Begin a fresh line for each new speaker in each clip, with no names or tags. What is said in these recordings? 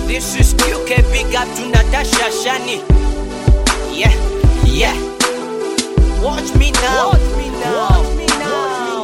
This is QK, big up to Natasha Shani. Yeah, yeah. Watch me now. Watch me now. Watch me now.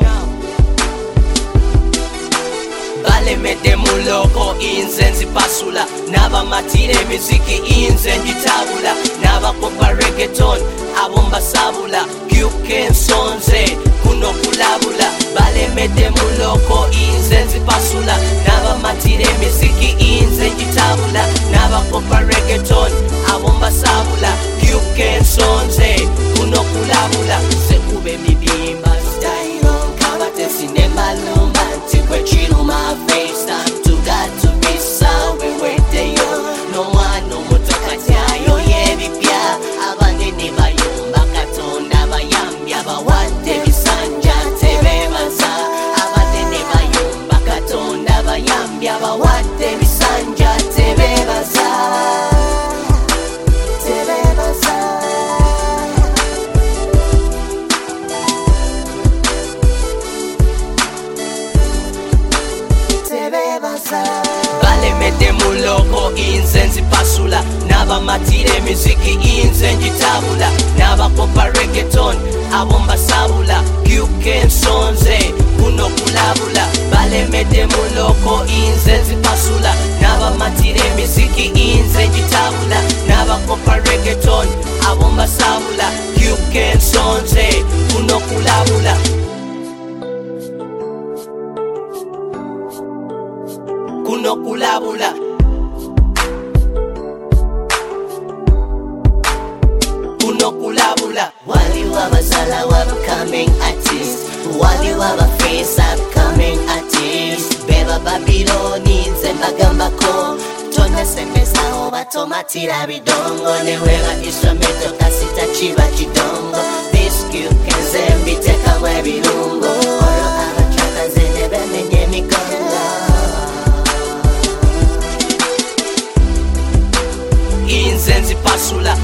Bale mede muloko inze nzipasula. Naba matire miziki inze njitabula. Naba kopa reggaeton abomba sabula. QK nsonze kuno kulabula. Bale mede muloko inze nzipasula. Naba matire miziki inze njitabula. Naba kopa reggaeton abomba sabula. QK nsonze kuno kulabula. Sekube mibimba style on kabate sinema lumba. Tikwe chill my face. Time to God to be sorry with the yo. No one no mutokati ayo yebipya. Abande ne bayumba katonda bayambya bawadde bisanja tebebaza. Abande ne bayumba katonda bayambya bawadde bisanja tebebaza. Bale mede muloko inze nzipasula. Naba matire miziki inze njitabula. Naba kopa reggaeton abomba sabula. QK nsonze kuno kulabula. Bale mede muloko inze nzipasula. Naba matire miziki inze njitabula. Naba kopa reggaeton abomba sabula. QK nsonze kuno kulabula. Kuno kulabula. Kuno kulabula.
Wali wabazala upcoming artist. Wali waba face upcoming artist. Beba Babyloni nze mbagambako. Tonda sembesa oba tomatira bidongo. Neweba instrumento kasita chiba chidongo. This QK nze mbitekamu ebirungo. Oro abachaka nze nebemenye migongo.
Inze nzipasula.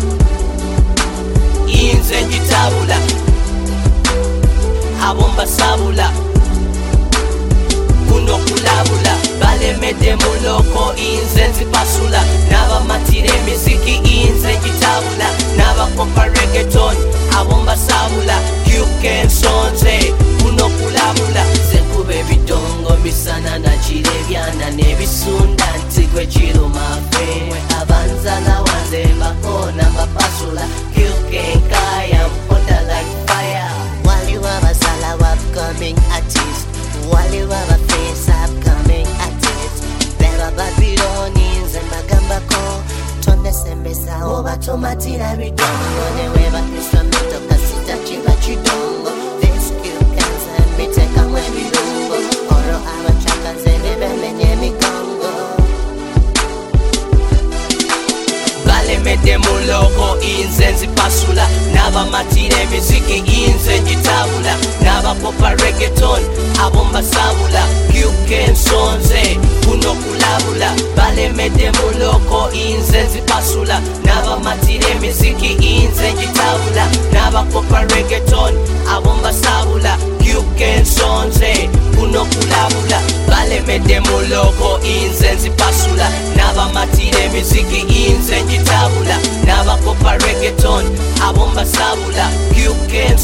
Inze njitabula. Abomba sabula. Kuno kulabula. Bale mede muloko inze nzipasula. Naba matire miziki inze njitabula. Naba kopa reggaeton abomba sabula. QK nsonze kuno kulabula.
Sekube bidongo misana na chile byana nebisunda ntigwe chilo mafe. Abanzala wanze mbakona mbapasula. QK nkaya mponda like fire. Wali wabazala upcoming artist. Wali waba face upcoming artist. Beba Babyloni nze mbagambako. Tonde sembesa oba tomatira bidongo. Neweba instrumento kasita chiba chidongo. This QK nze mbitekamu ebirungo. Oro abachaka nze nebemenye migongo.
Bale mede muloko inze nzipasula. Naba matire miziki inze njitabula. Naba kopa reggaeton abomba sabula. QK nsonze kuno kulabula. Bale mede muloko inze nzipasula. Naba matire miziki inze njitabula. Naba kopa reggaeton abomba sabula. QK nsonze kuno kulabula. Bale mede muloko inze nzipasula. Naba matire miziki inze njitabula. Naba kopa reggaeton abomba sabula. QK